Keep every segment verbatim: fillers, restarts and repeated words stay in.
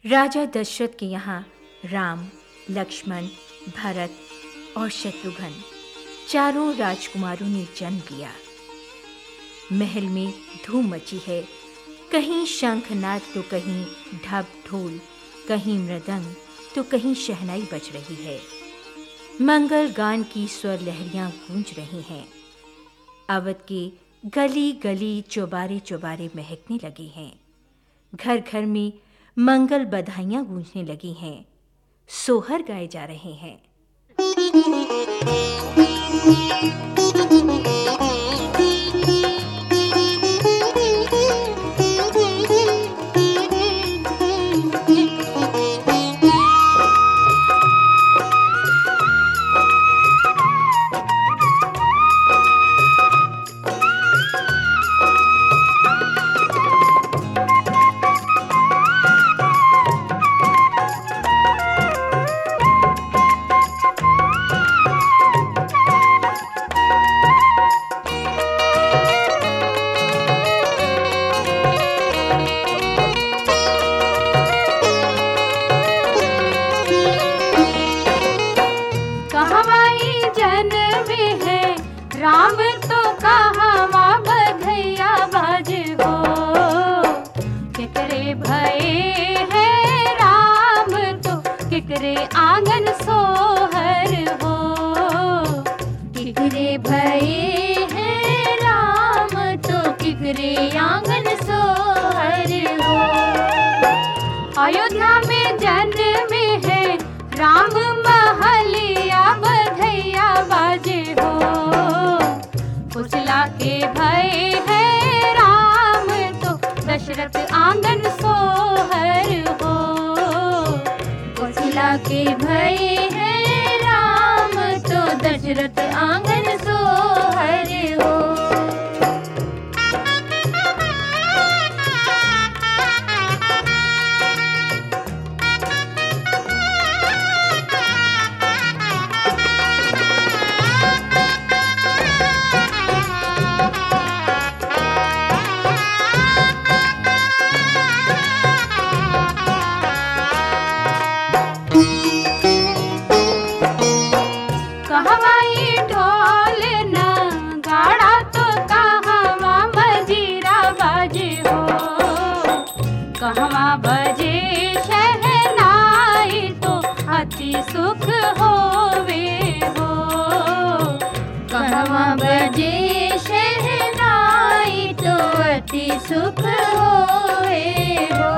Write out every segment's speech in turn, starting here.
राजा दशरथ के यहाँ राम, लक्ष्मण, भरत और शत्रुघ्न चारों राजकुमारों ने जन्म लिया। महल में धूम मची है, कहीं शंखनाद तो कहीं ढप ढोल, कहीं मृदंग तो कहीं शहनाई बज रही है। मंगल गान की स्वर लहरियां गूंज रही हैं। अवध के गली गली चौबारे चौबारे महकने लगे हैं। घर घर में मंगल बधाइयां गूंजने लगी हैं। सोहर गाए जा रहे हैं। राम तो कहवा बधैया बाज हो, केकरे भये है राम तो केकरे आंगन सोहर हो। केकरे भये है राम तो केकरे आंगन सोहर हो। अयोध्या में जन्मे है राम, महलिया बधैया बाजे हो। कुशला के भय है राम तो दशरथ आंगन सोहर हो। कुशला के भय है राम तो दशरथ आंगन सोहर हो। कहवा बजे शहनाई तो अति सुख होवे हो। कहवा बजे शहनाई तो अति सुख होवे हो।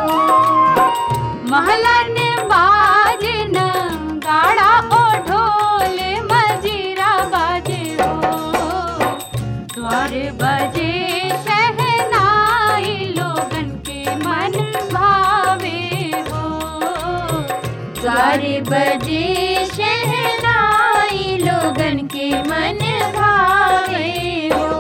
महलन बाजन गाड़ा ओ ढोल मजीरा बाजे हो। द्वार बजे द्वार बजे शहनाई लोगन के मन भावे हो।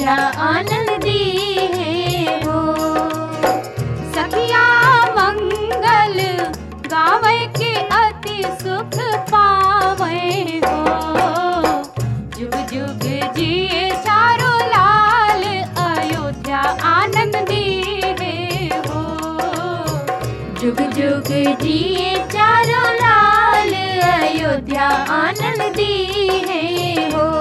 अयोध्या आनंद दिए हो। सखिया मंगल गावे के अति सुख पावे हो। जुग जुग जिए चारों लाल अयोध्या आनंद दिए हो। जुग जुग जिए चारों लाल अयोध्या आनंद दिए हो।